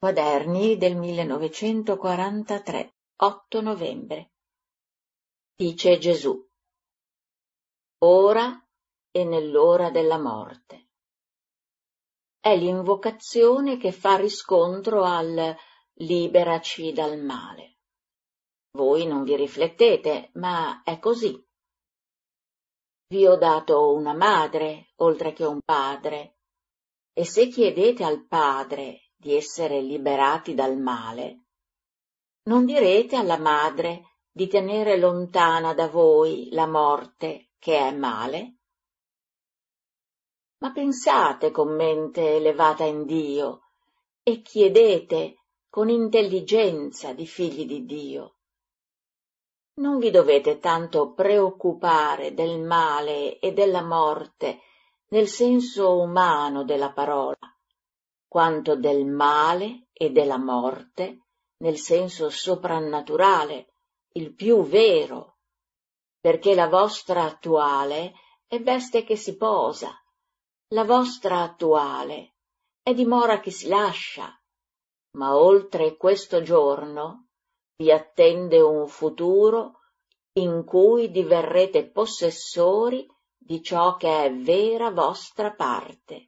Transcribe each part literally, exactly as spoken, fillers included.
Quaderni del millenovecentoquarantatré, otto novembre. Dice Gesù: ora e nell'ora della morte. È l'invocazione che fa riscontro al liberaci dal male. Voi non vi riflettete, ma è così. Vi ho dato una madre, oltre che un padre, e se chiedete al Padre di essere liberati dal male, non direte alla madre di tenere lontana da voi la morte, che è male? Ma pensate con mente elevata in Dio e chiedete con intelligenza di figli di Dio. Non vi dovete tanto preoccupare del male e della morte nel senso umano della parola, quanto del male e della morte nel senso soprannaturale, il più vero, perché la vostra attuale è veste che si posa, la vostra attuale è dimora che si lascia, ma oltre questo giorno vi attende un futuro in cui diverrete possessori di ciò che è vera vostra parte.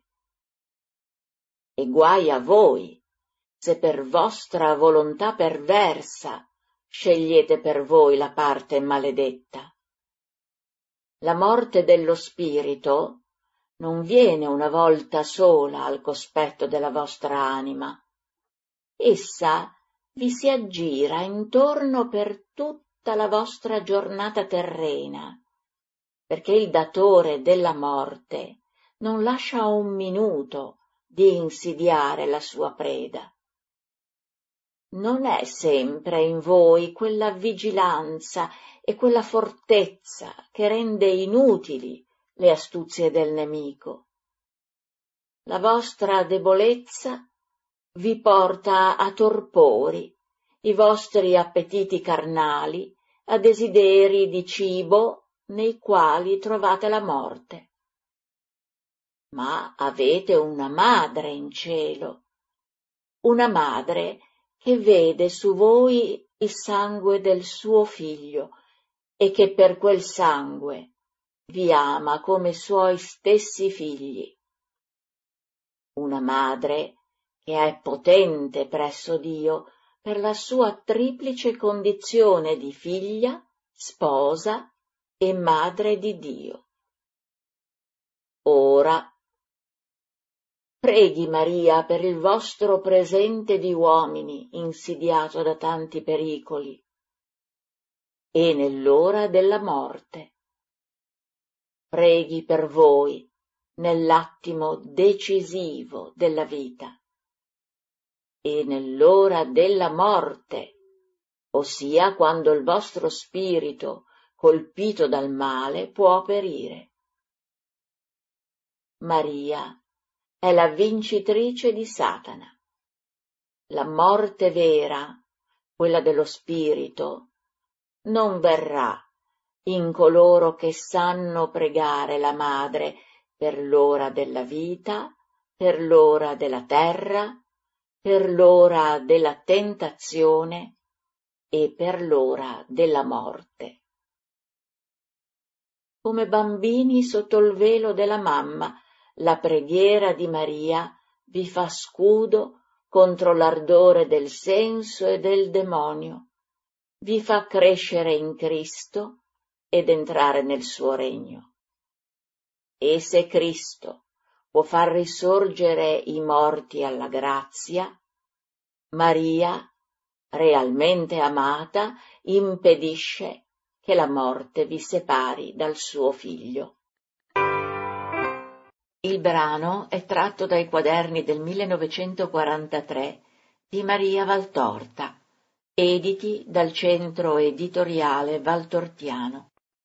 E guai a voi se per vostra volontà perversa scegliete per voi la parte maledetta. La morte dello spirito non viene una volta sola al cospetto della vostra anima. Essa vi si aggira intorno per tutta la vostra giornata terrena, perché il datore della morte non lascia un minuto di insidiare la sua preda. Non è sempre in voi quella vigilanza e quella fortezza che rende inutili le astuzie del nemico. La vostra debolezza vi porta a torpori, i vostri appetiti carnali, a desideri di cibo nei quali trovate la morte. Ma avete una madre in cielo, una madre che vede su voi il sangue del suo figlio e che per quel sangue vi ama come suoi stessi figli. Una madre che è potente presso Dio per la sua triplice condizione di figlia, sposa e madre di Dio. Ora, preghi Maria per il vostro presente di uomini insidiato da tanti pericoli, e nell'ora della morte. Preghi per voi nell'attimo decisivo della vita, e nell'ora della morte, ossia quando il vostro spirito, colpito dal male, può perire. Maria è la vincitrice di Satana. La morte vera, quella dello spirito, non verrà in coloro che sanno pregare la Madre per l'ora della vita, per l'ora della terra, per l'ora della tentazione e per l'ora della morte. Come bambini sotto il velo della mamma, la preghiera di Maria vi fa scudo contro l'ardore del senso e del demonio, vi fa crescere in Cristo ed entrare nel suo regno. E se Cristo può far risorgere i morti alla grazia, Maria, realmente amata, impedisce che la morte vi separi dal suo figlio. Il brano è tratto dai quaderni del millenovecentoquarantatré di Maria Valtorta, editi dal Centro Editoriale Valtortiano.